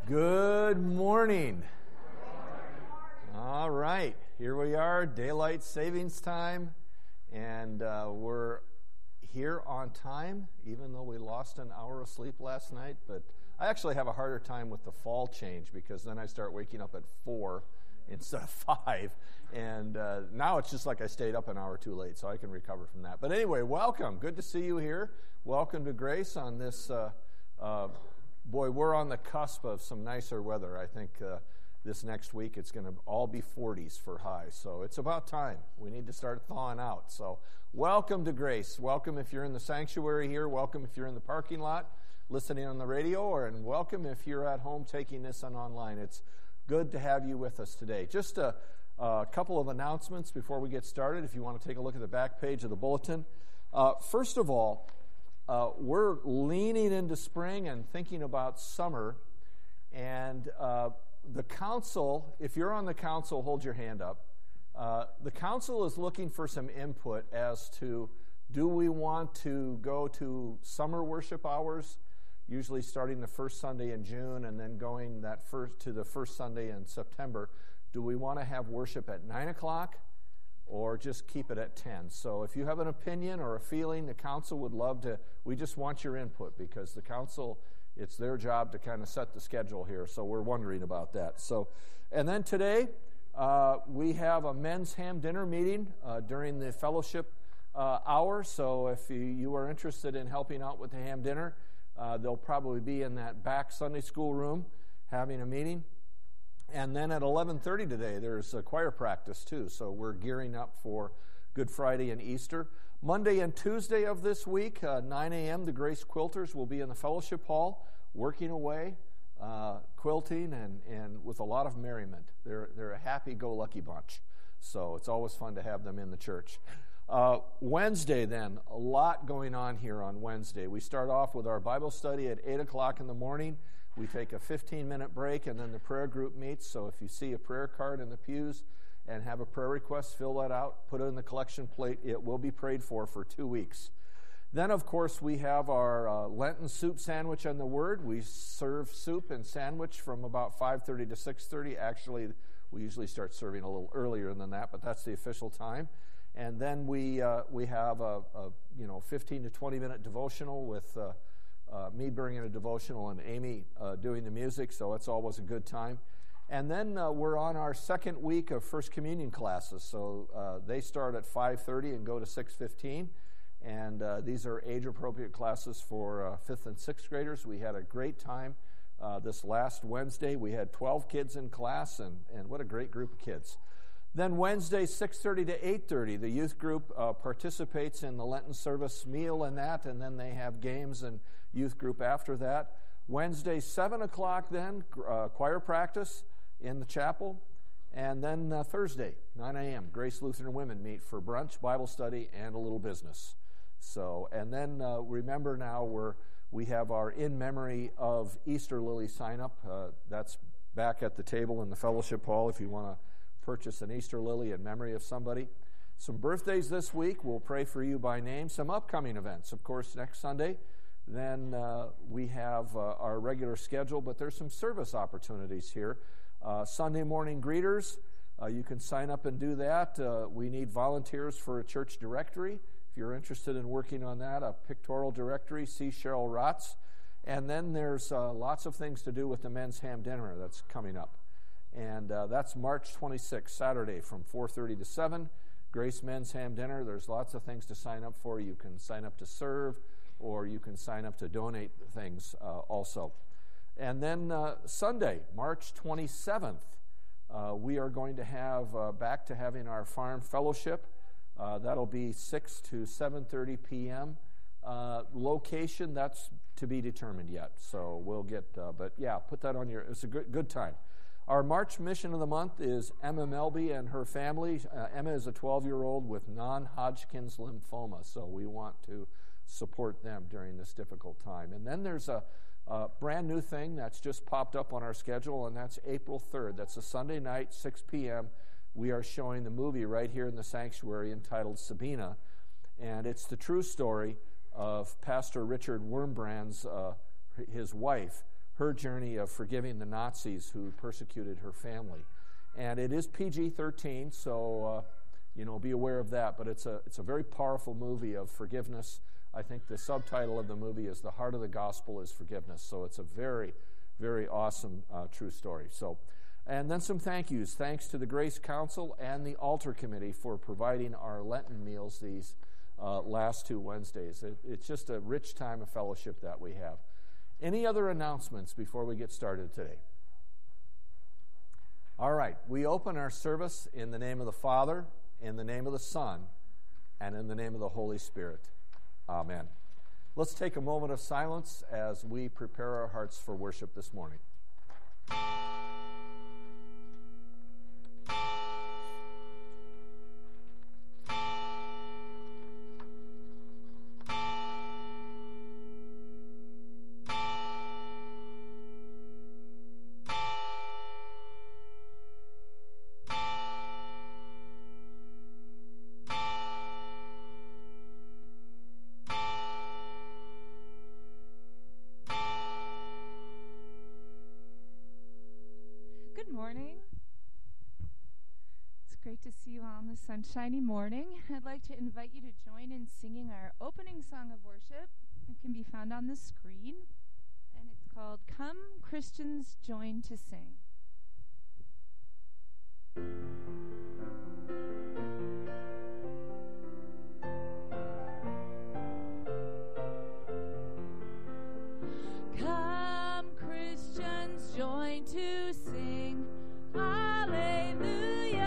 Good morning. All right, here we are, daylight savings time, and we're here on time, even though we lost an hour of sleep last night. But I actually have a harder time with the fall change because then I start waking up at 4 instead of 5, and now it's just like I stayed up an hour too late, so I can recover from that. But anyway, welcome. Good to see you here. Welcome to Grace on this boy, we're on the cusp of some nicer weather. I think this next week it's going to all be 40s for highs. So it's about time. We need to start thawing out. So welcome to Grace. Welcome if you're in the sanctuary here. Welcome if you're in the parking lot listening on the radio, and welcome if you're at home taking this on online. It's good to have you with us today. Just a couple of announcements before we get started, if you want to take a look at the back page of the bulletin. First of all, we're leaning into spring and thinking about summer, and the council, if you're on the council, hold your hand up. The council is looking for some input as to, do we want to go to summer worship hours, usually starting the first Sunday in June and then going to the first Sunday in September? Do we want to have worship at 9 o'clock? Or just keep it at 10. So if you have an opinion or a feeling, the council would love to, we just want your input, because the council, it's their job to kind of set the schedule here, so we're wondering about that. So, and then today, we have a men's ham dinner meeting during the fellowship hour, so if you are interested in helping out with the ham dinner, they'll probably be in that back Sunday school room having a meeting. And then at 11:30 today, there's a choir practice too, so we're gearing up for Good Friday and Easter. Monday and Tuesday of this week, 9 a.m., the Grace Quilters will be in the fellowship hall, working away, quilting, and with a lot of merriment. They're a happy-go-lucky bunch, so it's always fun to have them in the church. Wednesday, then, a lot going on here on Wednesday. We start off with our Bible study at 8 o'clock in the morning. We take a 15-minute break, and then the prayer group meets. So if you see a prayer card in the pews and have a prayer request, fill that out, put it in the collection plate. It will be prayed for 2 weeks. Then, of course, we have our Lenten soup sandwich and the Word. We serve soup and sandwich from about 5:30 to 6:30. Actually, we usually start serving a little earlier than that, but that's the official time. And then we have a 15 to 20-minute devotional with me bringing a devotional and Amy doing the music, so it's always a good time. And then we're on our second week of First Communion classes, so they start at 5:30 and go to 6:15, and these are age-appropriate classes for 5th and 6th graders. We had a great time this last Wednesday. We had 12 kids in class, and what a great group of kids. Then Wednesday, 6:30 to 8:30, the youth group participates in the Lenten service meal and that, and then they have games and youth group after that. Wednesday, 7 o'clock then, choir practice in the chapel. And then Thursday, 9 a.m., Grace Lutheran Women meet for brunch, Bible study, and a little business. So, and then remember now we have our In Memory of Easter Lily sign-up. That's back at the table in the fellowship hall if you want to purchase an Easter lily in memory of somebody. Some birthdays this week. We'll pray for you by name. Some upcoming events, of course, next Sunday. Then we have our regular schedule, but there's some service opportunities here. Sunday morning greeters, you can sign up and do that. We need volunteers for a church directory. If you're interested in working on that, a pictorial directory, see Cheryl Rotz. And then there's lots of things to do with the men's ham dinner that's coming up. And that's March 26th, Saturday, from 4:30 to 7. Grace Men's Ham Dinner. There's lots of things to sign up for. You can sign up to serve, or you can sign up to donate things also. And then Sunday, March 27th, we are going to have back to having our farm fellowship. That'll be 6 to 7:30 p.m. Location, that's to be determined yet. So we'll get, but yeah, put that on it's a good time. Our March mission of the month is Emma Melby and her family. Emma is a 12-year-old with non-Hodgkin's lymphoma, so we want to support them during this difficult time. And then there's a brand new thing that's just popped up on our schedule, and that's April 3rd. That's a Sunday night, 6 p.m. We are showing the movie right here in the sanctuary entitled Sabina, and it's the true story of Pastor Richard Wurmbrand's his wife, her journey of forgiving the Nazis who persecuted her family. And it is PG-13, so be aware of that. But it's a very powerful movie of forgiveness. I think the subtitle of the movie is "The Heart of the Gospel is Forgiveness." So it's a very, very awesome true story. And then some thank yous. Thanks to the Grace Council and the Altar Committee for providing our Lenten meals these last 2 Wednesdays. It's just a rich time of fellowship that we have. Any other announcements before we get started today? All right, we open our service in the name of the Father, in the name of the Son, and in the name of the Holy Spirit. Amen. Let's take a moment of silence as we prepare our hearts for worship this morning. To see you all on this sunshiny morning. I'd like to invite you to join in singing our opening song of worship. It can be found on the screen, and it's called "Come Christians Join to Sing." Come Christians join to sing, hallelujah.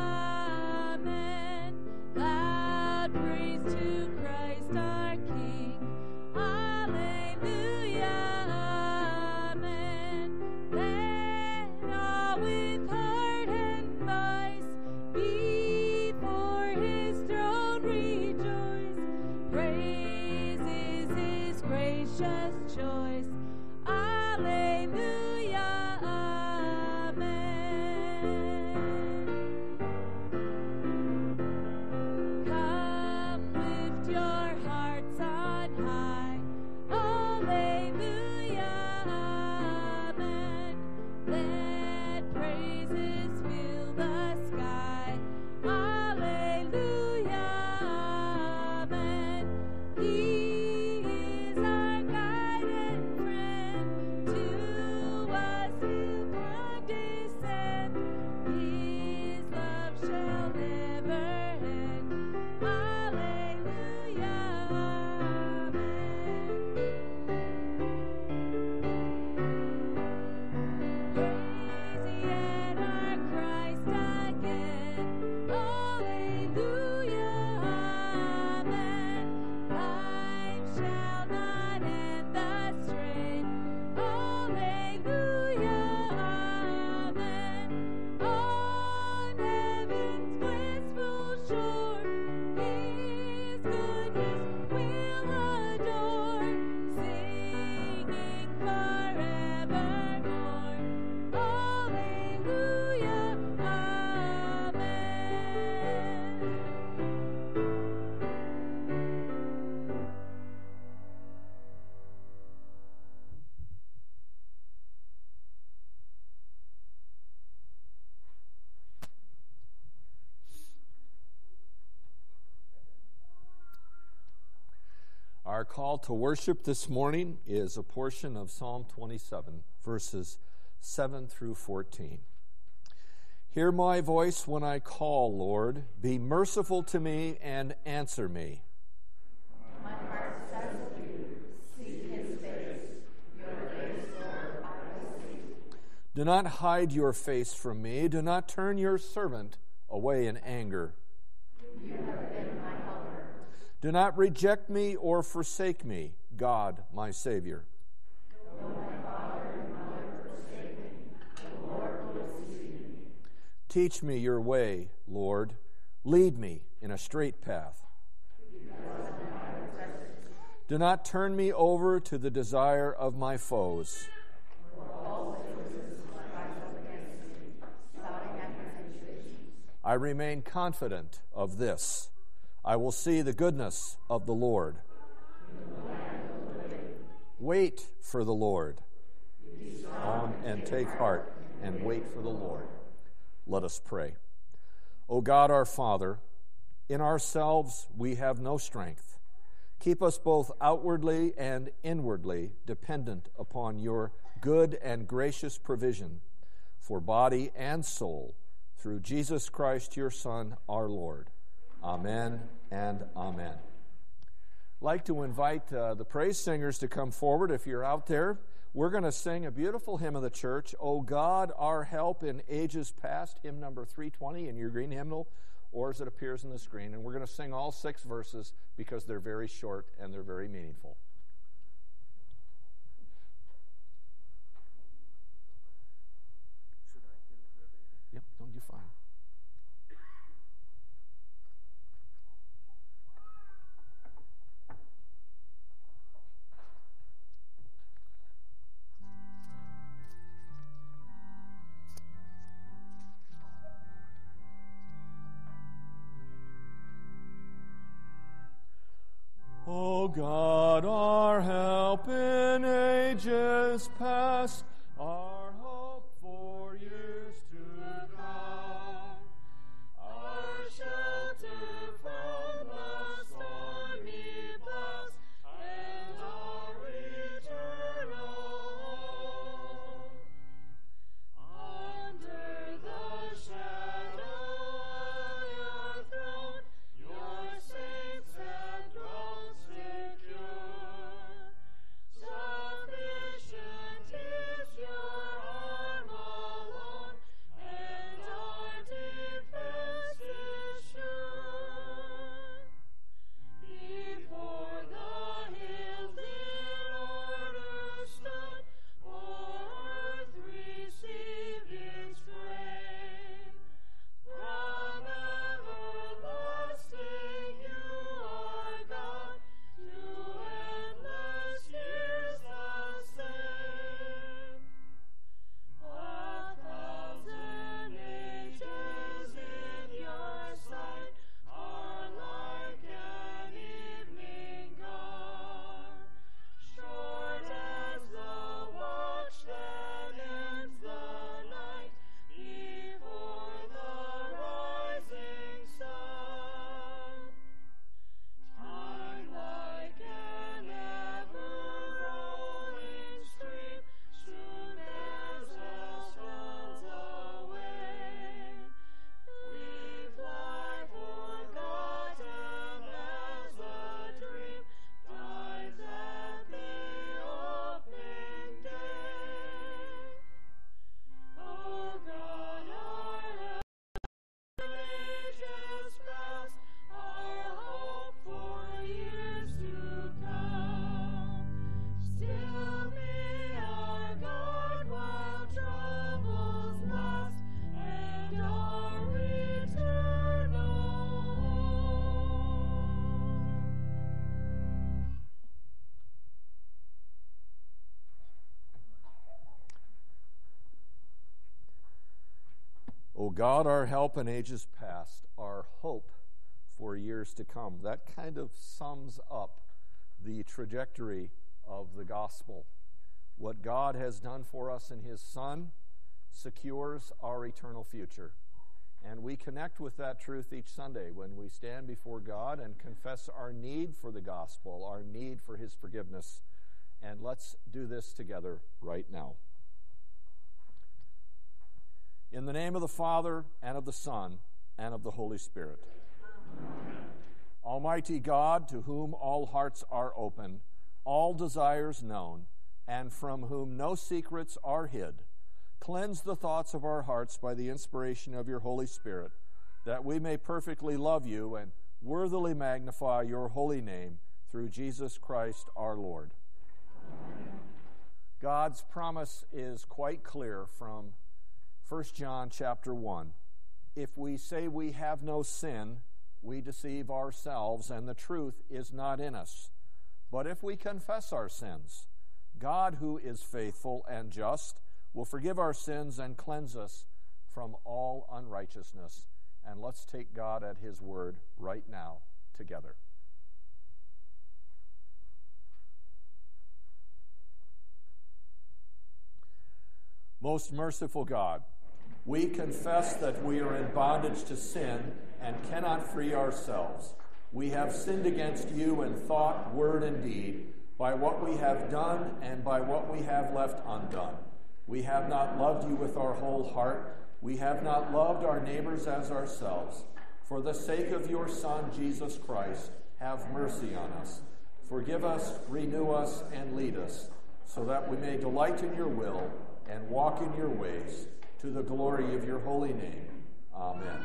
Our call to worship this morning is a portion of Psalm 27, verses 7 through 14. Hear my voice when I call, Lord. Be merciful to me and answer me. My heart says to you, seek his face. Your face, Lord, I will seek. Do not hide your face from me. Do not turn your servant away in anger. You have been my helper. Do not reject me or forsake me, God, my Savior. Though my father and mother forsake me, the Lord will receive me. Teach me your way, Lord. Lead me in a straight path. Do not turn me over to the desire of my foes. I remain confident of this. I will see the goodness of the Lord. Wait for the Lord. on and take heart and wait for the Lord. Let us pray. O God, our Father, in ourselves we have no strength. Keep us both outwardly and inwardly dependent upon your good and gracious provision for body and soul through Jesus Christ, your Son, our Lord. Amen and amen. I'd like to invite the praise singers to come forward. If you're out there, we're going to sing a beautiful hymn of the church, O God, our help in ages past, hymn number 320 in your green hymnal, or as it appears on the screen. And we're going to sing all 6 verses because they're very short and they're very meaningful. Yep, don't you fine. O God, our help in ages past, our hope for years to come, our shelter from the stormy blast, and our eternal home. Under the shadow of your throne, your saints have dwelt secure. Sufficient is your arm alone, and our defense is sure. Before the hills in order stood, o'er earth received its frame. From everlasting you are God, to endless years the same. 1,000 ages in your sight are like an evening gone, short as the watch that ends the night before the rising sun. Time like an ever-rolling stream soon bears us away. We fly forgotten as a dream dies at the opening day. O God, our help in ages past, our hope for years to come. Still be our God while troubles last, and our eternal home. O God, our help in ages past, our hope for years to come. That kind of sums up the trajectory of the gospel. What God has done for us in his Son secures our eternal future. And we connect with that truth each Sunday when we stand before God and confess our need for the gospel, our need for his forgiveness. And let's do this together right now. In the name of the Father, and of the Son, and of the Holy Spirit. Amen. Almighty God, to whom all hearts are open, all desires known, and from whom no secrets are hid, cleanse the thoughts of our hearts by the inspiration of your Holy Spirit, that we may perfectly love you and worthily magnify your holy name through Jesus Christ our Lord. Amen. God's promise is quite clear from 1 John chapter 1. If we say we have no sin, we deceive ourselves, and the truth is not in us. But if we confess our sins, God, who is faithful and just, will forgive our sins and cleanse us from all unrighteousness. And let's take God at his word right now together. Most merciful God, we confess that we are in bondage to sin and cannot free ourselves. We have sinned against you in thought, word, and deed, by what we have done and by what we have left undone. We have not loved you with our whole heart. We have not loved our neighbors as ourselves. For the sake of your Son, Jesus Christ, have mercy on us. Forgive us, renew us, and lead us, so that we may delight in your will and walk in your ways, to the glory of your holy name. Amen.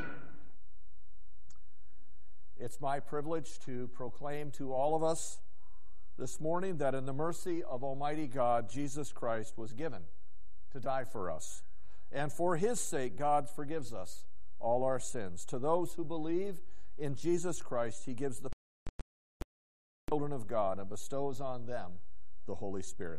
It's my privilege to proclaim to all of us this morning that in the mercy of Almighty God, Jesus Christ was given to die for us. And for his sake, God forgives us all our sins. To those who believe in Jesus Christ, he gives the children of God and bestows on them the Holy Spirit.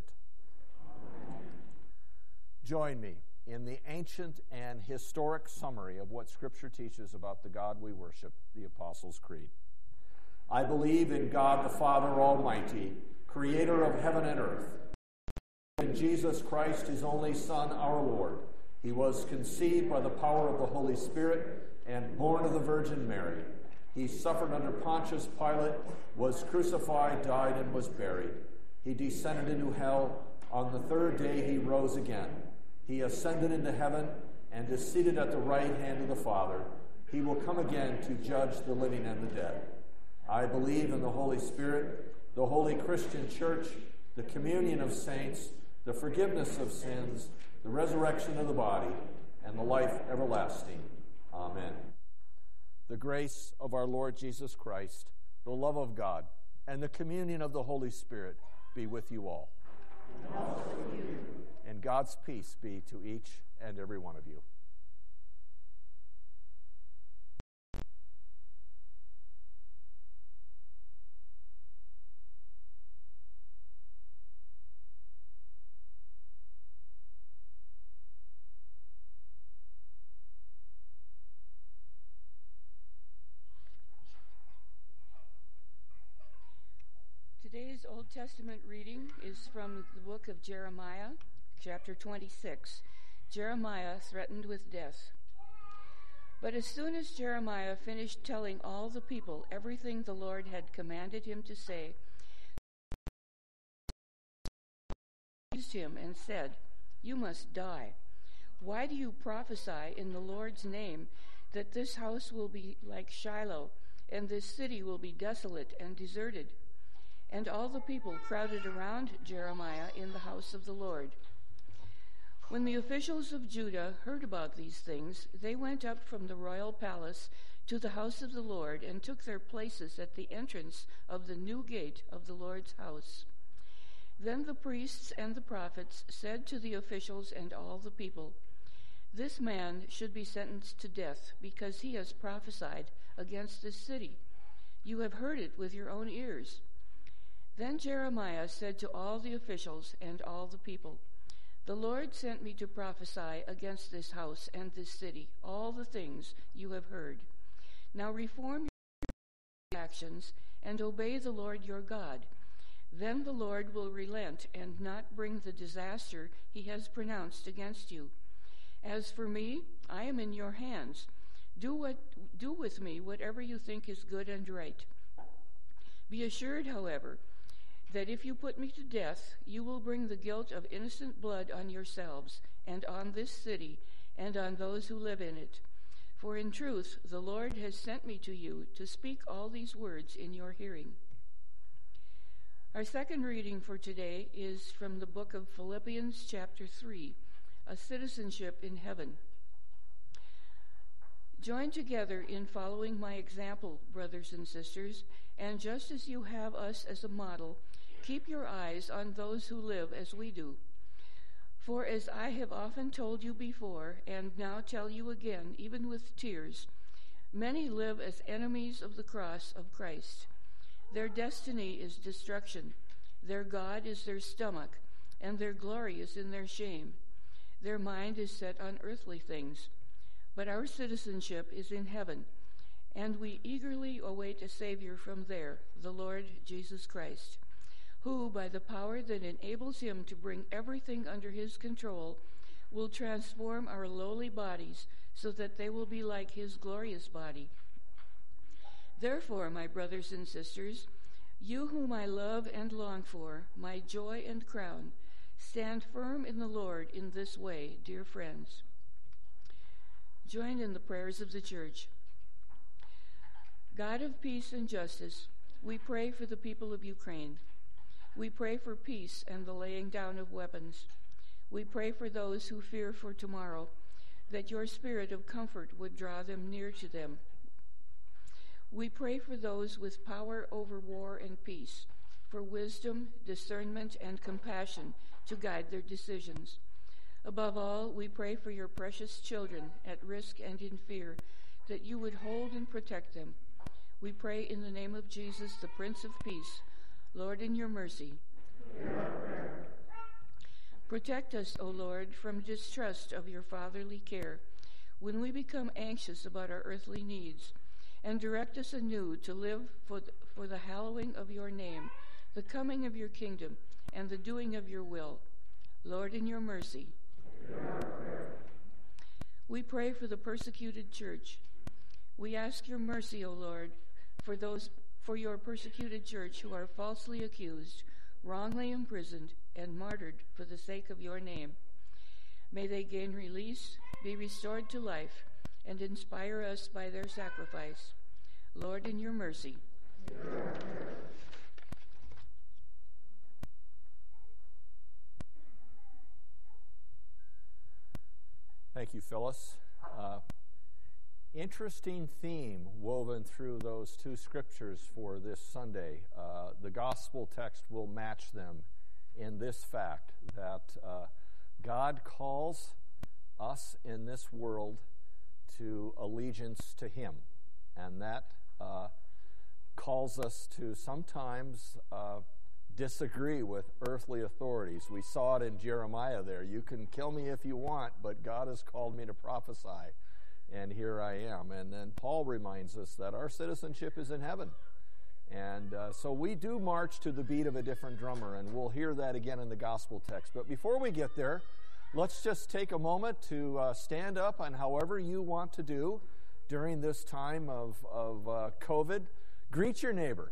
Join me in the ancient and historic summary of what Scripture teaches about the God we worship, the Apostles' Creed. I believe in God the Father Almighty, creator of heaven and earth. In Jesus Christ, his only Son, our Lord. He was conceived by the power of the Holy Spirit and born of the Virgin Mary. He suffered under Pontius Pilate, was crucified, died, and was buried. He descended into hell. On the third day he rose again. He ascended into heaven and is seated at the right hand of the Father. He will come again to judge the living and the dead. I believe in the Holy Spirit, the holy Christian church, the communion of saints, the forgiveness of sins, the resurrection of the body, and the life everlasting. Amen. The grace of our Lord Jesus Christ, the love of God, and the communion of the Holy Spirit be with you all. And also with you. And God's peace be to each and every one of you. Today's Old Testament reading is from the book of Jeremiah, chapter 26. Jeremiah threatened with death. But as soon as Jeremiah finished telling all the people everything the Lord had commanded him to say, he accused him and said, "You must die. Why do you prophesy in the Lord's name that this house will be like Shiloh, and this city will be desolate and deserted?" And all the people crowded around Jeremiah in the house of the Lord. When the officials of Judah heard about these things, they went up from the royal palace to the house of the Lord and took their places at the entrance of the new gate of the Lord's house. Then the priests and the prophets said to the officials and all the people, "This man should be sentenced to death because he has prophesied against this city. You have heard it with your own ears." Then Jeremiah said to all the officials and all the people, "The Lord sent me to prophesy against this house and this city, all the things you have heard. Now reform your actions and obey the Lord your God. Then the Lord will relent and not bring the disaster he has pronounced against you. As for me, I am in your hands. Do with me whatever you think is good and right. Be assured, however, that if you put me to death, you will bring the guilt of innocent blood on yourselves and on this city and on those who live in it. For in truth, the Lord has sent me to you to speak all these words in your hearing." Our second reading for today is from the book of Philippians chapter 3, a citizenship in heaven. Join together in following my example, brothers and sisters, and just as you have us as a model, keep your eyes on those who live as we do. For as I have often told you before, and now tell you again, even with tears, many live as enemies of the cross of Christ. Their destiny is destruction. Their God is their stomach, and their glory is in their shame. Their mind is set on earthly things. But our citizenship is in heaven, and we eagerly await a Savior from there, the Lord Jesus Christ, who, by the power that enables him to bring everything under his control, will transform our lowly bodies so that they will be like his glorious body. Therefore, my brothers and sisters, you whom I love and long for, my joy and crown, stand firm in the Lord in this way, dear friends. Join in the prayers of the church. God of peace and justice, we pray for the people of Ukraine. We pray for peace and the laying down of weapons. We pray for those who fear for tomorrow, that your spirit of comfort would draw them near to them. We pray for those with power over war and peace, for wisdom, discernment, and compassion to guide their decisions. Above all, we pray for your precious children at risk and in fear, that you would hold and protect them. We pray in the name of Jesus, the Prince of Peace. Lord, in your mercy. Protect us, O Lord, from distrust of your fatherly care when we become anxious about our earthly needs, and direct us anew to live for the hallowing of your name, the coming of your kingdom, and the doing of your will. Lord, in your mercy. We pray for the persecuted church. We ask your mercy, O Lord, for your persecuted church who are falsely accused, wrongly imprisoned, and martyred for the sake of your name. May they gain release, be restored to life, and inspire us by their sacrifice. Lord, in your mercy. Thank you, Phyllis. Interesting theme woven through those two scriptures for this Sunday. The gospel text will match them in this fact that God calls us in this world to allegiance to him, and that calls us to sometimes disagree with earthly authorities. We saw it in Jeremiah there. You can kill me if you want, but God has called me to prophesy, and here I am. And then Paul reminds us that our citizenship is in heaven. And so we do march to the beat of a different drummer, and we'll hear that again in the gospel text. But before we get there, let's just take a moment to stand up on however you want to do during this time of COVID. Greet your neighbor.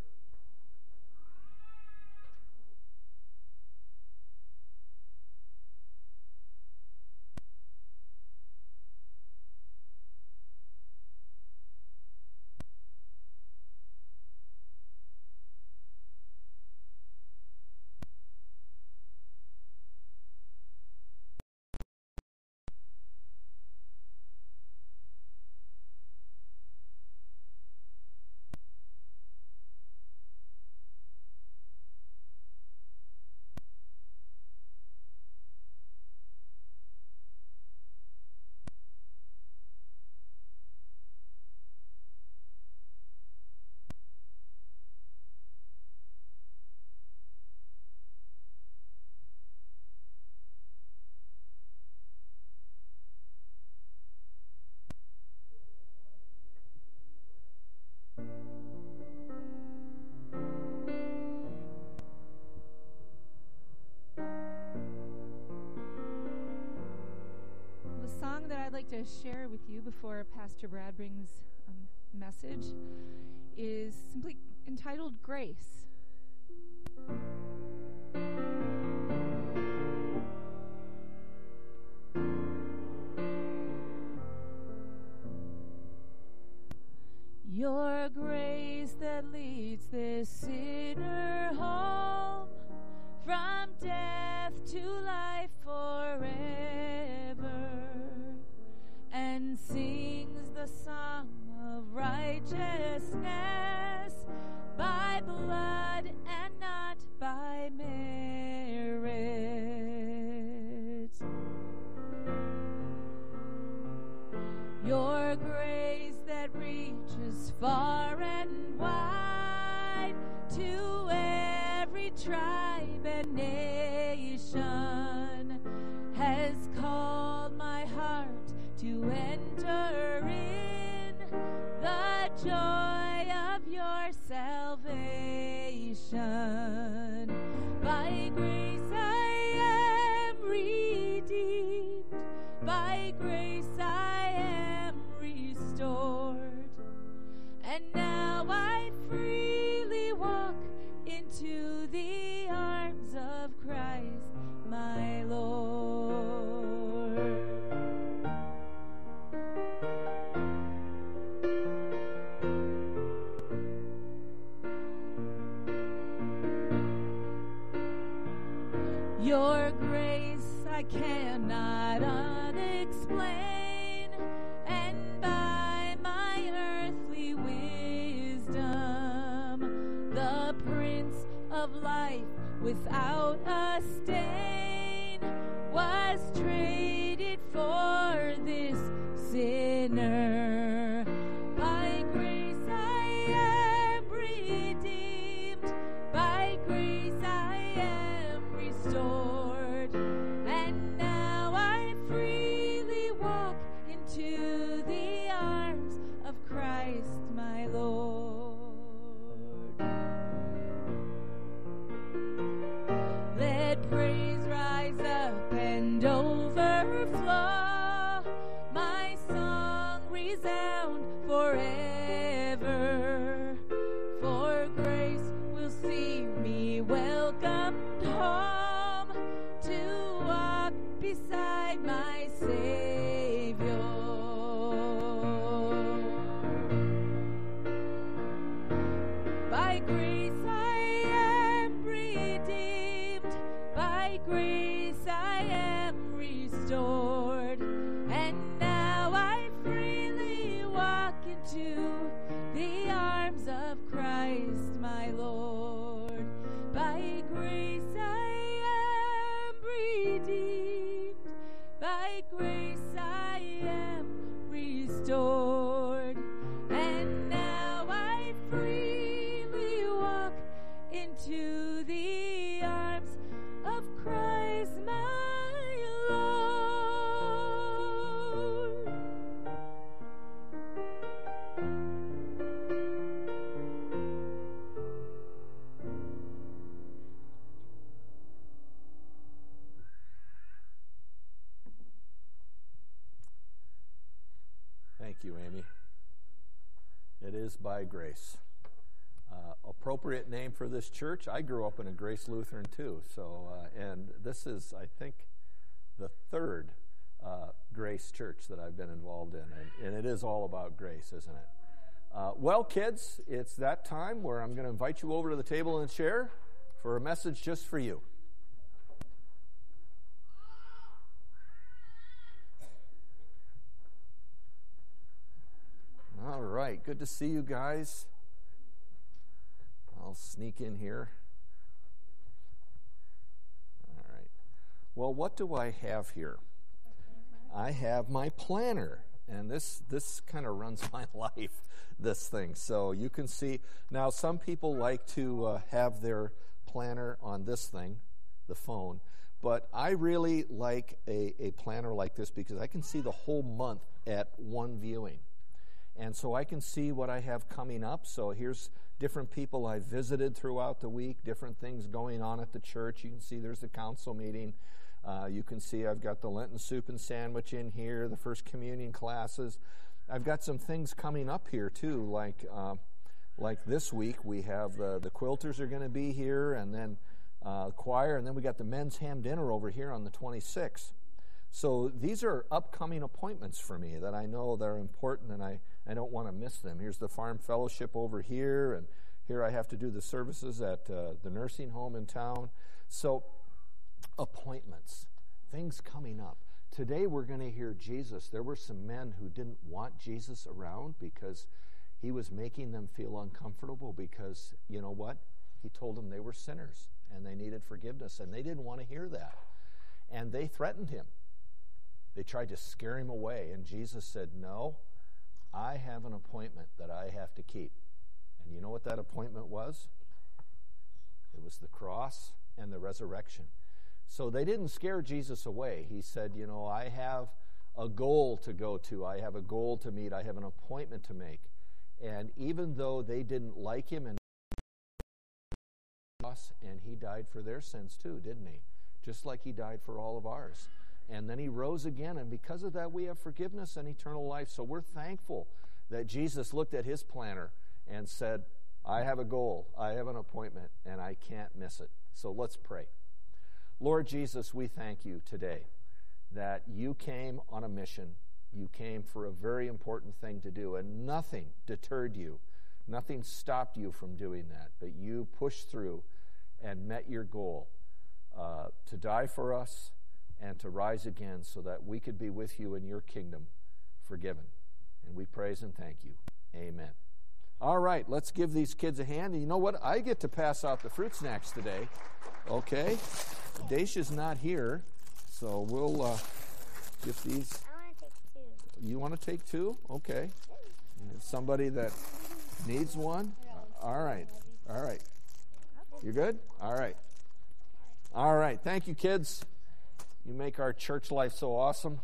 To share with you before Pastor Brad brings message is simply entitled Grace. Your grace that leads this sinner home from death to life forever, and sings the song of righteousness by blood and not by merit. Your grace that reaches far and wide to every tribe and nation has called my heart to enter in the joy of your salvation. By grace I am redeemed, Your grace I cannot unexplain, and by my earthly wisdom, the Prince of Life without a stain was traded for this sinner. By grace I am redeemed, by grace I am restored, and now I freely walk into the arms of Christ my Lord. Let praise rise up and overflow, my song resound forever, for grace will see me welcomed home to walk beside my Savior. By grace I am redeemed, by grace I am restored, and now I freely walk into the arms of Christ my Lord. By grace I am redeemed, by grace I am restored, and now I freely walk into the arms of Christ my Lord. Thank you, Amy. It is by grace. Appropriate name for this church. I grew up in a Grace Lutheran too, and this is, I think, the third Grace church that I've been involved in, and it is all about grace, isn't it? Well, kids, it's that time where I'm going to invite you over to the table and chair for a message just for you. All right, good to see you guys. I'll sneak in here. All right. Well, what do I have here? I have my planner, and this kind of runs my life, this thing. So you can see, now some people like to have their planner on this thing, the phone, but I really like a planner like this because I can see the whole month at one viewing. And so I can see what I have coming up. So here's different people I've visited throughout the week, different things going on at the church. You can see there's the council meeting. You can see I've got the Lenten soup and sandwich in here, the First Communion classes. I've got some things coming up here too, like this week we have the quilters are going to be here, and then choir, and then we got the men's ham dinner over here on the 26th. So these are upcoming appointments for me that I know they're important, and I don't want to miss them. Here's the Farm Fellowship over here, and here I have to do the services at the nursing home in town. So appointments, things coming up. Today we're going to hear Jesus. There were some men who didn't want Jesus around because he was making them feel uncomfortable because, you know what? He told them they were sinners and they needed forgiveness, and they didn't want to hear that. And they threatened him. They tried to scare him away, and Jesus said, no, I have an appointment that I have to keep. And you know what that appointment was? It was the cross and the resurrection. So they didn't scare Jesus away. He said, you know, I have a goal to go to. I have a goal to meet. I have an appointment to make. And even though they didn't like him, and he died for their sins too, didn't he? Just like he died for all of ours. And then he rose again, and because of that we have forgiveness and eternal life. So we're thankful that Jesus looked at his planner and said, I have a goal, I have an appointment, and I can't miss it. So let's pray. Lord Jesus, we thank you today that you came on a mission. You came for a very important thing to do, and nothing deterred you. Nothing stopped you from doing that, but you pushed through and met your goal. to die for us and to rise again so that we could be with you in your kingdom, forgiven. And we praise and thank you. Amen. All right, let's give these kids a hand. And you know what? I get to pass out the fruit snacks today. Okay? Dacia's not here, so we'll give these. I want to take two. You want to take two? Okay. Somebody that needs one? All right. All right. You good? All right. All right. Thank you, kids. You make our church life so awesome.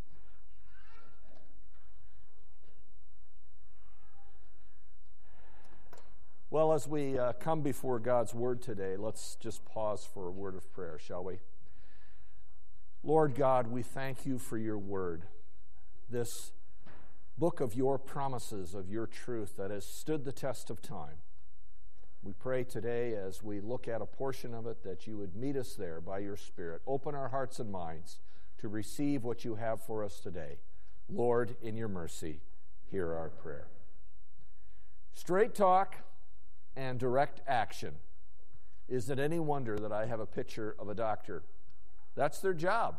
Well, as we come before God's Word today, let's just pause for a word of prayer, shall we? Lord God, we thank you for your Word, this book of your promises, of your truth that has stood the test of time. We pray today as we look at a portion of it that you would meet us there by your Spirit. Open our hearts and minds to receive what you have for us today. Lord, in your mercy, hear our prayer. Straight talk and direct action. Is it any wonder that I have a picture of a doctor? That's their job.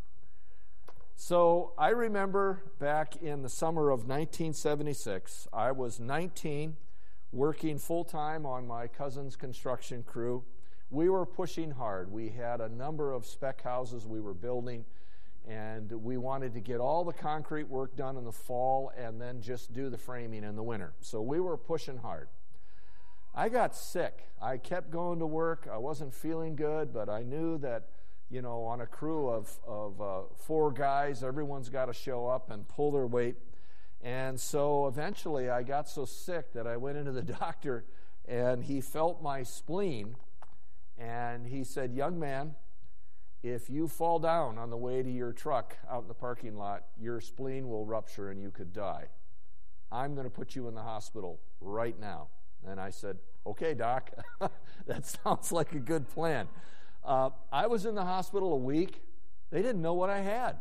So I remember back in the summer of 1976, I was 19, working full-time on my cousin's construction crew. We were pushing hard. We had a number of spec houses we were building, and we wanted to get all the concrete work done in the fall and then just do the framing in the winter. So we were pushing hard. I got sick. I kept going to work. I wasn't feeling good, but I knew that, you know, on a crew of 4 guys, everyone's got to show up and pull their weight. And so eventually I got so sick that I went into the doctor, and he felt my spleen, and he said, "Young man, if you fall down on the way to your truck out in the parking lot, your spleen will rupture and you could die. I'm going to put you in the hospital right now." And I said, "Okay, doc, that sounds like a good plan." I was in the hospital a week. They didn't know what I had.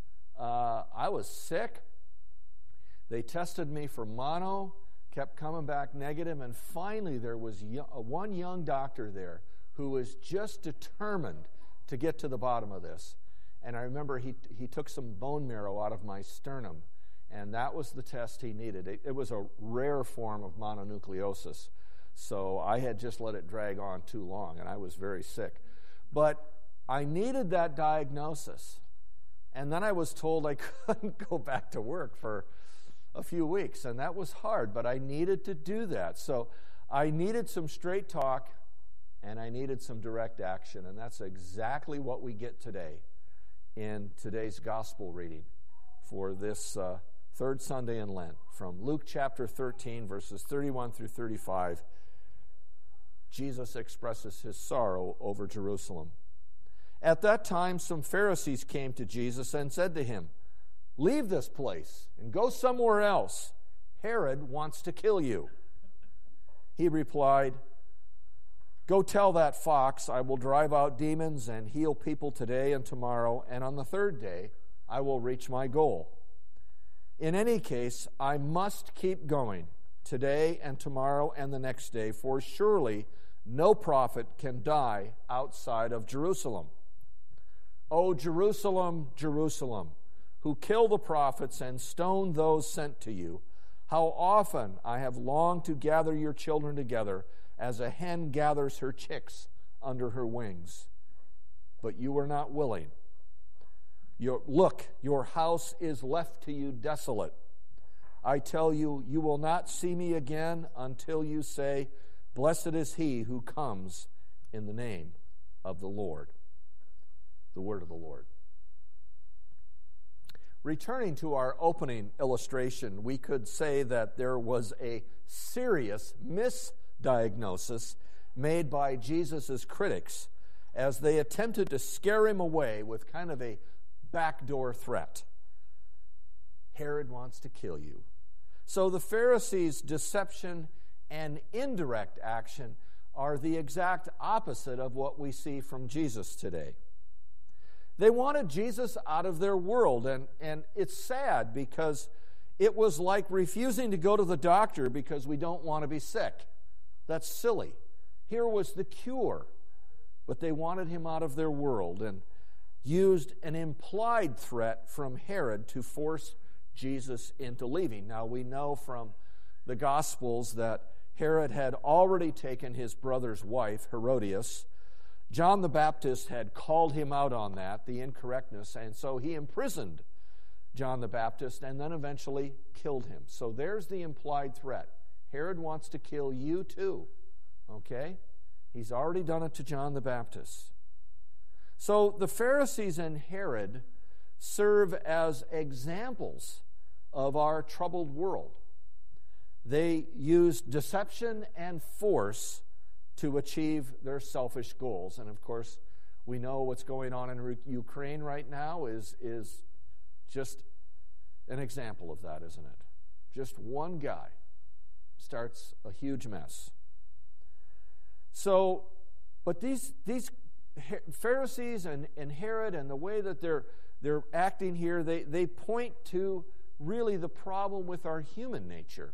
I was sick. They tested me for mono, kept coming back negative, and finally there was one young doctor there who was just determined to get to the bottom of this. And I remember he took some bone marrow out of my sternum, and that was the test he needed. It was a rare form of mononucleosis, so I had just let it drag on too long, and I was very sick. But I needed that diagnosis, and then I was told I couldn't go back to work for a few weeks, and that was hard, but I needed to do that. So I needed some straight talk, and I needed some direct action, and that's exactly what we get today in today's gospel reading for this third Sunday in Lent, from Luke chapter 13, verses 31 through 35. Jesus expresses his sorrow over Jerusalem. At that time, some Pharisees came to Jesus and said to him, "Leave this place and go somewhere else. Herod wants to kill you." He replied, "Go tell that fox, I will drive out demons and heal people today and tomorrow, and on the third day I will reach my goal. In any case, I must keep going today and tomorrow and the next day, for surely no prophet can die outside of Jerusalem. O Jerusalem, Jerusalem, who kill the prophets and stone those sent to you, how often I have longed to gather your children together as a hen gathers her chicks under her wings. But you were not willing. Look, your house is left to you desolate. I tell you, you will not see me again until you say, 'Blessed is he who comes in the name of the Lord.'" The word of the Lord. Returning to our opening illustration, we could say that there was a serious misdiagnosis made by Jesus' critics as they attempted to scare him away with kind of a backdoor threat. Herod wants to kill you. So the Pharisees' deception and indirect action are the exact opposite of what we see from Jesus today. They wanted Jesus out of their world, and it's sad because it was like refusing to go to the doctor because we don't want to be sick. That's silly. Here was the cure. but they wanted him out of their world and used an implied threat from Herod to force Jesus into leaving. Now, we know from the Gospels that Herod had already taken his brother's wife, Herodias. John the Baptist had called him out on that, the incorrectness, and so he imprisoned John the Baptist and then eventually killed him. So there's the implied threat. Herod wants to kill you too, okay? He's already done it to John the Baptist. So the Pharisees and Herod serve as examples of our troubled world. They use deception and force to achieve their selfish goals. And of course, we know what's going on in Ukraine right now is just an example of that, isn't it? Just one guy starts a huge mess. So, but these Pharisees and Herod and the way that they're acting here, they point to really the problem with our human nature.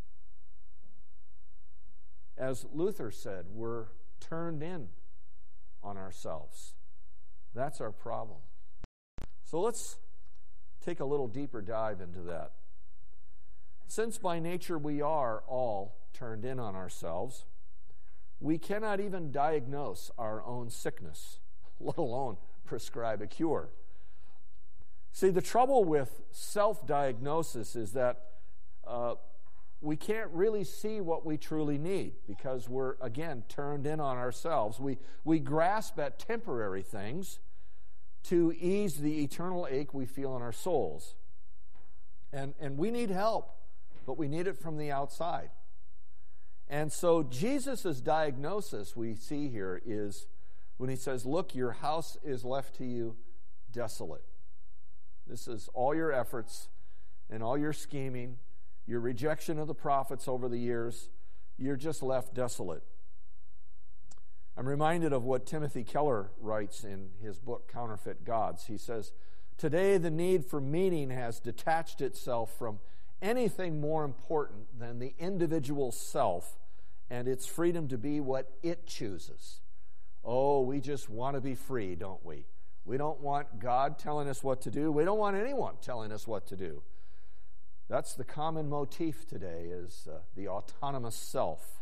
As Luther said, we're turned in on ourselves. That's our problem. So let's take a little deeper dive into that. Since by nature we are all turned in on ourselves, we cannot even diagnose our own sickness, let alone prescribe a cure. See, the trouble with self-diagnosis is that we can't really see what we truly need because we're, again, turned in on ourselves. We grasp at temporary things to ease the eternal ache we feel in our souls. And we need help, but we need it from the outside. And so Jesus' diagnosis we see here is when he says, look, your house is left to you desolate. This is all your efforts and all your scheming, your rejection of the prophets over the years, you're just left desolate. I'm reminded of what Timothy Keller writes in his book, Counterfeit Gods. He says, today the need for meaning has detached itself from anything more important than the individual self and its freedom to be what it chooses. Oh, we just want to be free, don't we? We don't want God telling us what to do. We don't want anyone telling us what to do. That's the common motif today, is the autonomous self.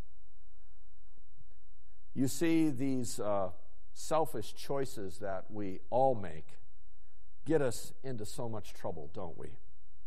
You see, these selfish choices that we all make get us into so much trouble, don't we?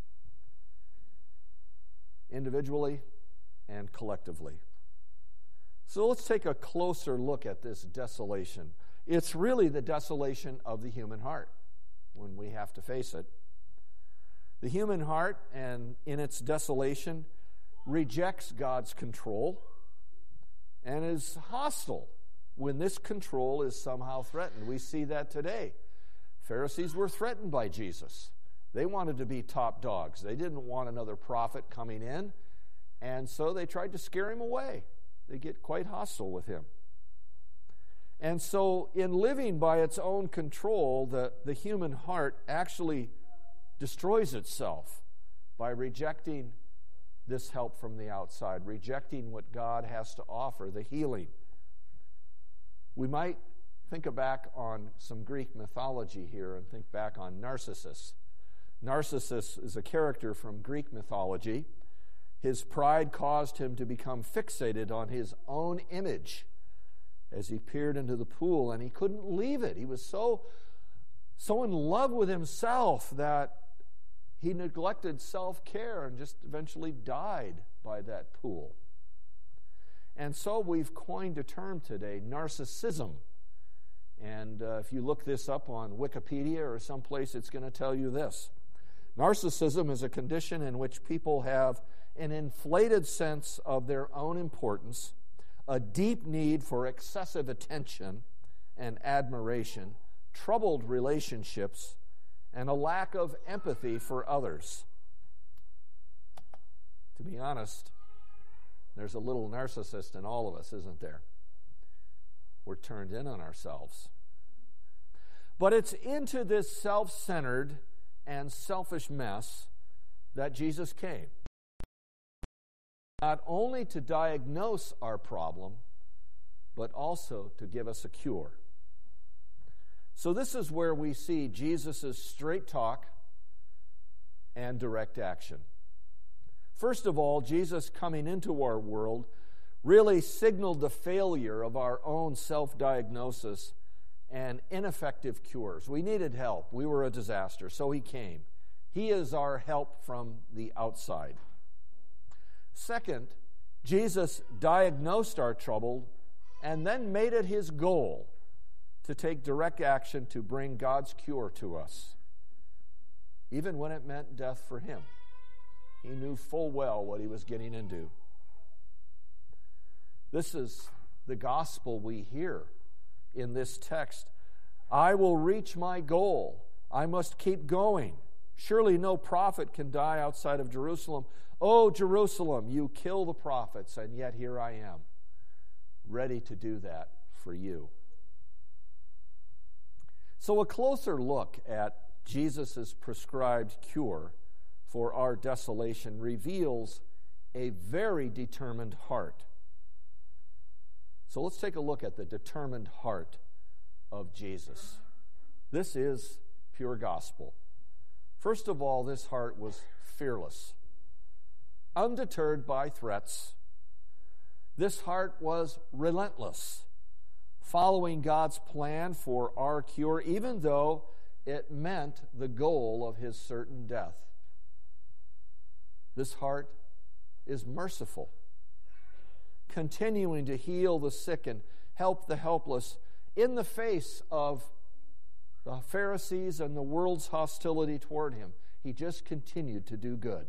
Individually and collectively. So let's take a closer look at this desolation. It's really the desolation of the human heart when we have to face it. The human heart, and in its desolation, rejects God's control and is hostile when this control is somehow threatened. We see that today. Pharisees were threatened by Jesus. They wanted to be top dogs. They didn't want another prophet coming in, and so they tried to scare him away. They get quite hostile with him. And so in living by its own control, the human heart actually destroys itself by rejecting this help from the outside, rejecting what God has to offer, the healing. We might think back on some Greek mythology here and think back on Narcissus. Narcissus is a character from Greek mythology. His pride caused him to become fixated on his own image as he peered into the pool, and he couldn't leave it. He was so in love with himself that he neglected self-care and just eventually died by that pool. And so we've coined a term today, narcissism. And if you look this up on Wikipedia or someplace, it's going to tell you this. Narcissism is a condition in which people have an inflated sense of their own importance, a deep need for excessive attention and admiration, troubled relationships, and a lack of empathy for others. To be honest, there's a little narcissist in all of us, isn't there? We're turned in on ourselves. But it's into this self-centered and selfish mess that Jesus came. Not only to diagnose our problem, but also to give us a cure. So this is where we see Jesus' straight talk and direct action. First of all, Jesus coming into our world really signaled the failure of our own self-diagnosis and ineffective cures. We needed help. We were a disaster, so he came. He is our help from the outside. Second, Jesus diagnosed our trouble and then made it his goal to take direct action to bring God's cure to us, even when it meant death for him. He knew full well what he was getting into. This is the gospel we hear in this text. I will reach my goal. I must keep going. Surely no prophet can die outside of Jerusalem. Oh, Jerusalem, you kill the prophets, and yet here I am, ready to do that for you. So a closer look at Jesus' prescribed cure for our desolation reveals a very determined heart. So let's take a look at the determined heart of Jesus. This is pure gospel. First of all, this heart was fearless, undeterred by threats. This heart was relentless, following God's plan for our cure, even though it meant the goal of his certain death. This heart is merciful, continuing to heal the sick and help the helpless in the face of the Pharisees and the world's hostility toward him. He just continued to do good.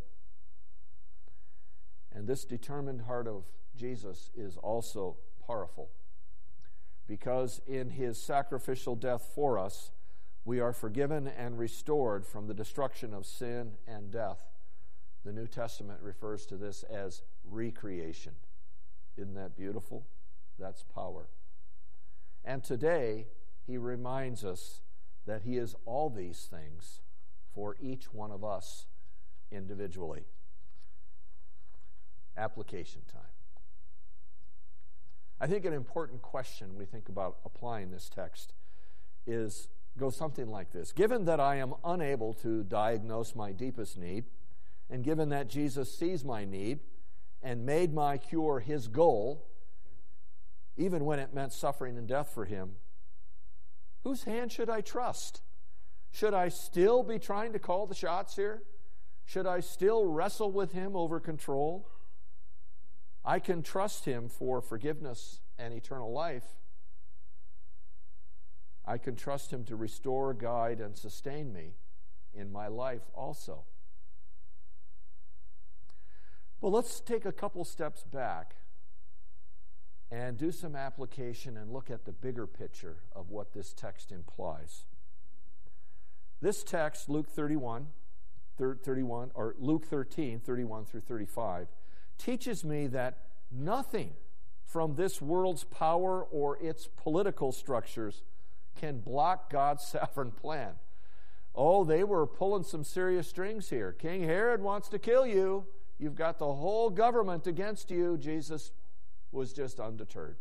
And this determined heart of Jesus is also powerful, because in his sacrificial death for us, we are forgiven and restored from the destruction of sin and death. The New Testament refers to this as recreation. Isn't that beautiful? That's power. And today, he reminds us that he is all these things for each one of us individually. Application time. I think an important question when we think about applying this text goes something like this. Given that I am unable to diagnose my deepest need, and given that Jesus sees my need and made my cure his goal, even when it meant suffering and death for him, whose hand should I trust? Should I still be trying to call the shots here? Should I still wrestle with him over control? I can trust him for forgiveness and eternal life. I can trust him to restore, guide, and sustain me in my life also. Well, let's take a couple steps back and do some application and look at the bigger picture of what this text implies. This text, Luke 13, 31 through 35, teaches me that nothing from this world's power or its political structures can block God's sovereign plan. Oh, they were pulling some serious strings here. King Herod wants to kill you. You've got the whole government against you. Jesus was just undeterred.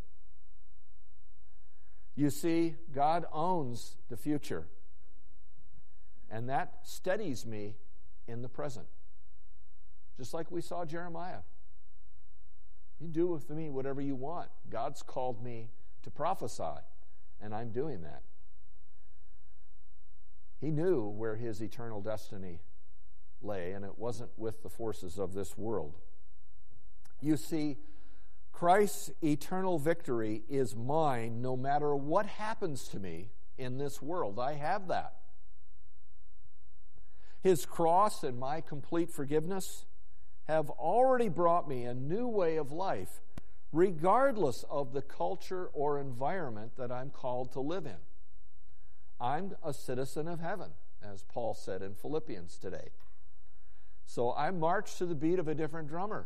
You see, God owns the future, and that steadies me in the present. Just like we saw Jeremiah. You do with me whatever you want. God's called me to prophesy, and I'm doing that. He knew where his eternal destiny lay, and it wasn't with the forces of this world. You see, Christ's eternal victory is mine no matter what happens to me in this world. I have that. His cross and my complete forgiveness have already brought me a new way of life, regardless of the culture or environment that I'm called to live in. I'm a citizen of heaven, as Paul said in Philippians today. So I march to the beat of a different drummer.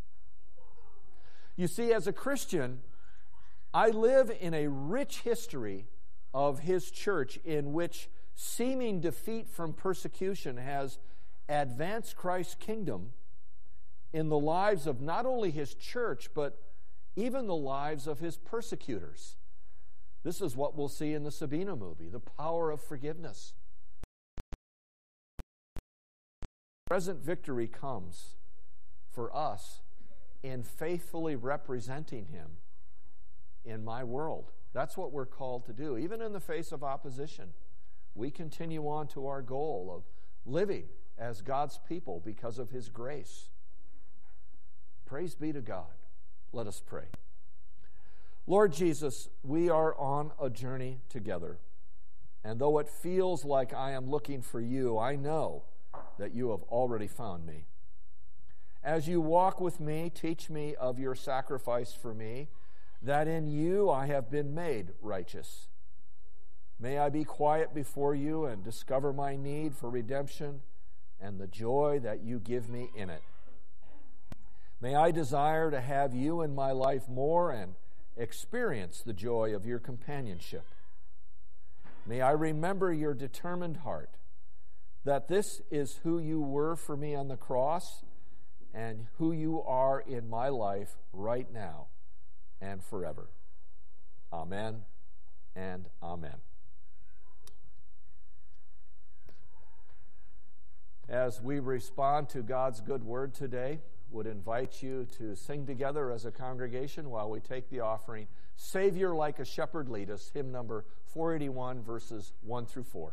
You see, as a Christian, I live in a rich history of his church in which seeming defeat from persecution has advanced Christ's kingdom in the lives of not only his church, but even the lives of his persecutors. This is what we'll see in the Sabina movie, the power of forgiveness. Present victory comes for us in faithfully representing him in my world. That's what we're called to do. Even in the face of opposition, we continue on to our goal of living as God's people because of his grace. Praise be to God. Let us pray. Lord Jesus, we are on a journey together. And though it feels like I am looking for you, I know that you have already found me. As you walk with me, teach me of your sacrifice for me, that in you I have been made righteous. May I be quiet before you and discover my need for redemption and the joy that you give me in it. May I desire to have you in my life more and experience the joy of your companionship. May I remember your determined heart, that this is who you were for me on the cross and who you are in my life right now and forever. Amen and amen. As we respond to God's good word today, would invite you to sing together as a congregation while we take the offering, Savior Like a Shepherd Lead Us, hymn number 481, verses 1 through 4.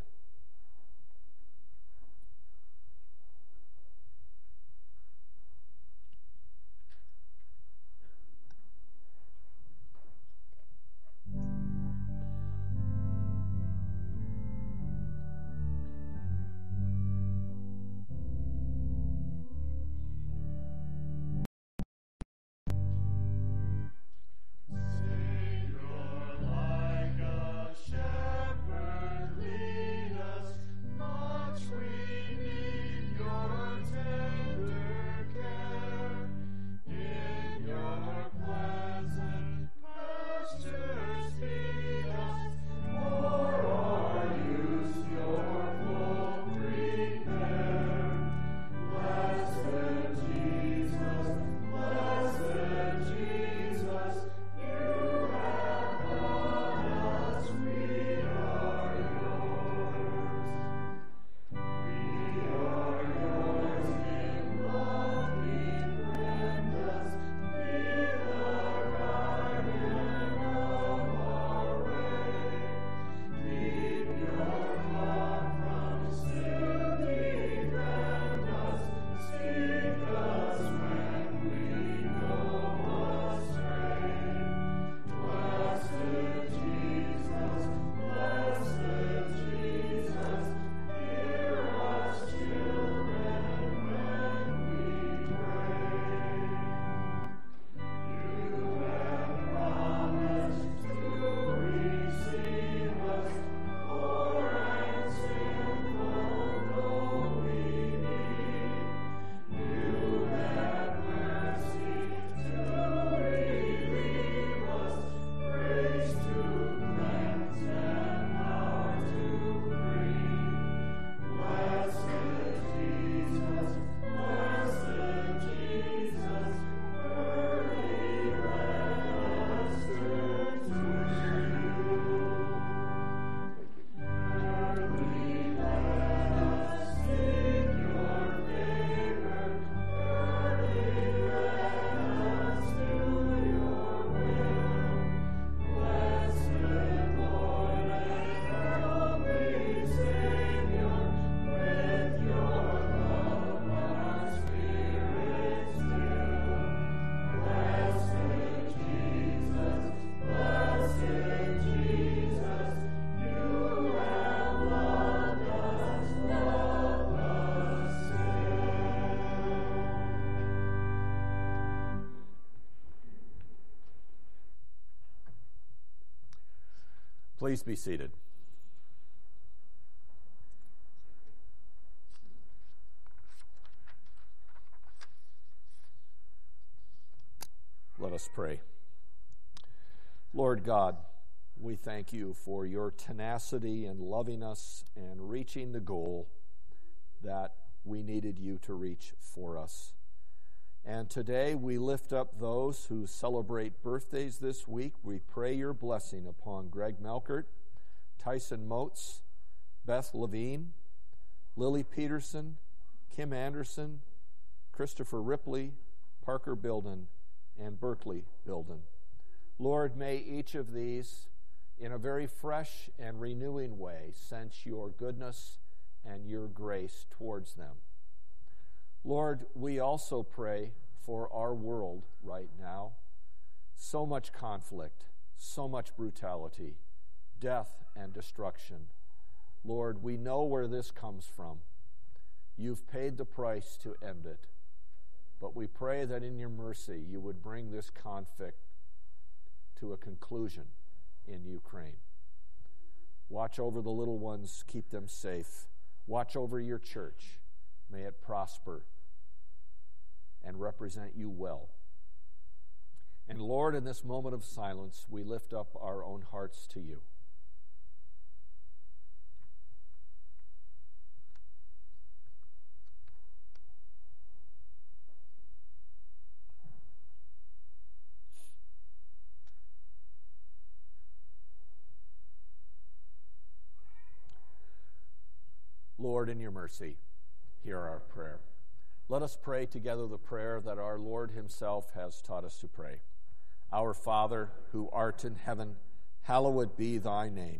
Please be seated. Let us pray. Lord God, we thank you for your tenacity in loving us and reaching the goal that we needed you to reach for us. And today we lift up those who celebrate birthdays this week. We pray your blessing upon Greg Melkert, Tyson Moats, Beth Levine, Lily Peterson, Kim Anderson, Christopher Ripley, Parker Bilden, and Berkeley Bilden. Lord, may each of these, in a very fresh and renewing way, sense your goodness and your grace towards them. Lord, we also pray for our world right now. So much conflict, so much brutality, death and destruction. Lord, we know where this comes from. You've paid the price to end it. But we pray that in your mercy you would bring this conflict to a conclusion in Ukraine. Watch over the little ones, keep them safe. Watch over your church. May it prosper and represent you well. And Lord, in this moment of silence, we lift up our own hearts to you. Lord, in your mercy, hear our prayer. Let us pray together the prayer that our Lord himself has taught us to pray. Our Father, who art in heaven, hallowed be thy name.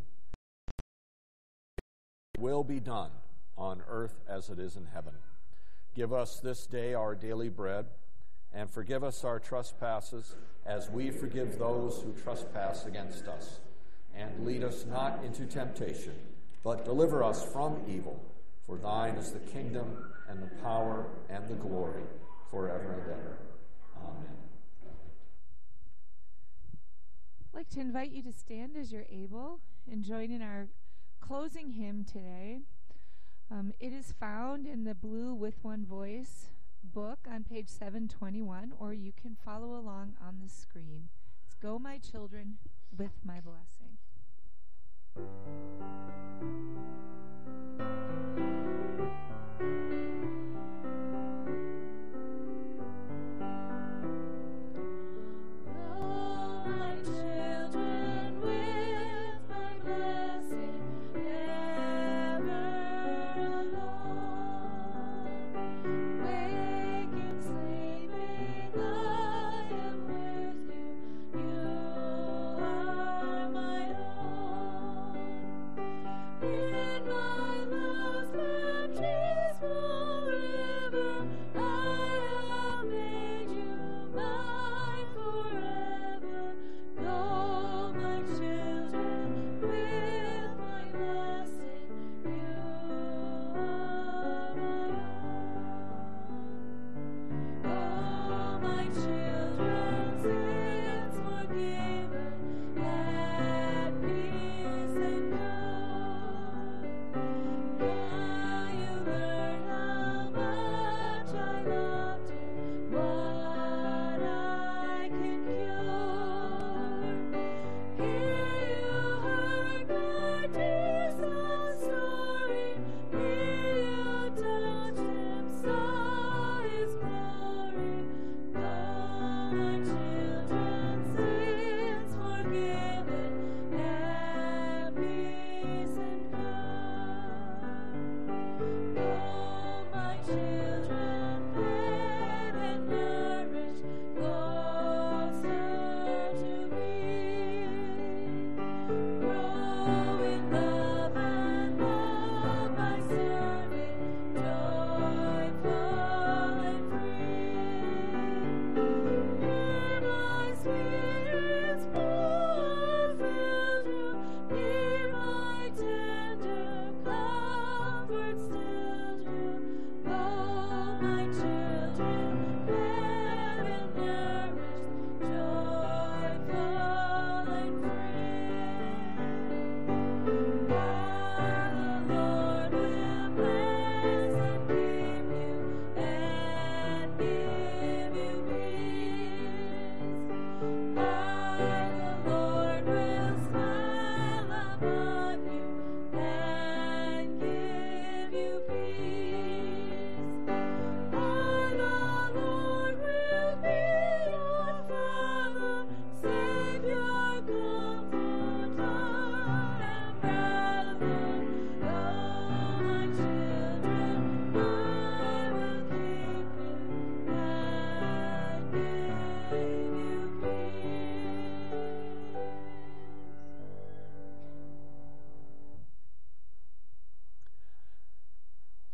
Thy will be done on earth as it is in heaven. Give us this day our daily bread, and forgive us our trespasses as we forgive those who trespass against us. And lead us not into temptation, but deliver us from evil. For thine is the kingdom and the power and the glory forever and ever. Amen. I'd like to invite you to stand as you're able and join in our closing hymn today. It is found in the Blue With One Voice book on page 721, or you can follow along on the screen. It's Go My Children with My Blessing. You are my own.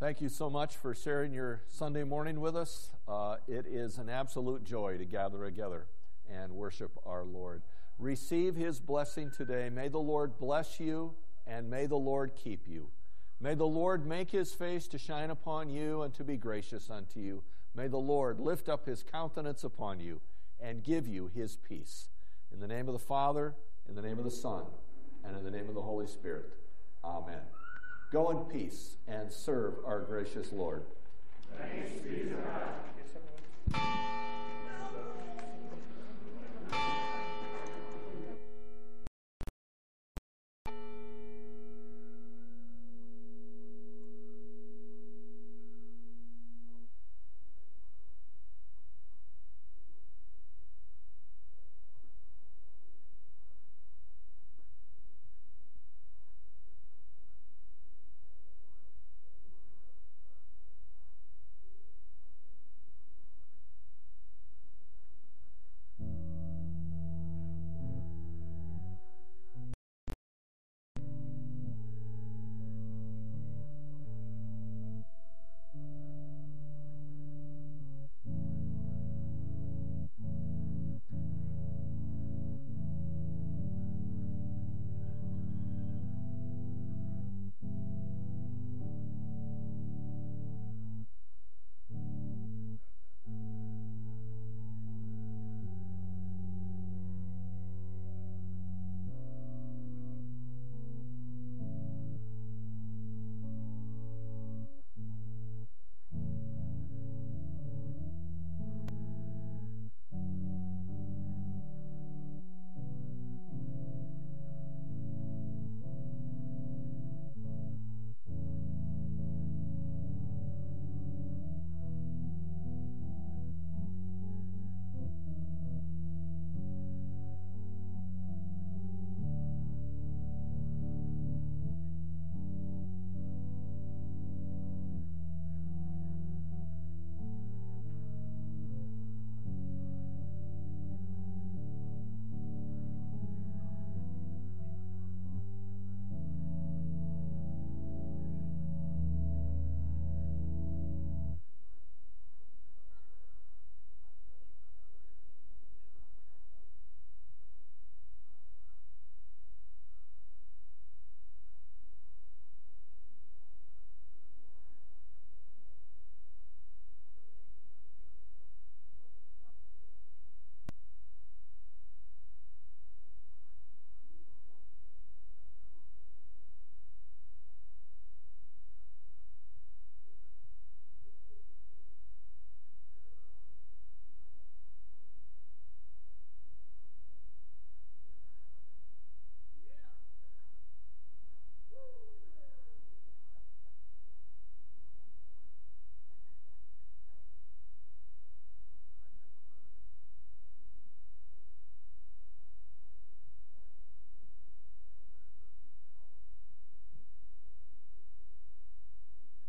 Thank you so much for sharing your Sunday morning with us. It is an absolute joy to gather together and worship our Lord. Receive his blessing today. May the Lord bless you, and may the Lord keep you. May the Lord make his face to shine upon you and to be gracious unto you. May the Lord lift up his countenance upon you and give you his peace. In the name of the Father, in the name of the Son, and in the name of the Holy Spirit. Amen. Go in peace and serve our gracious Lord. Thanks be to God.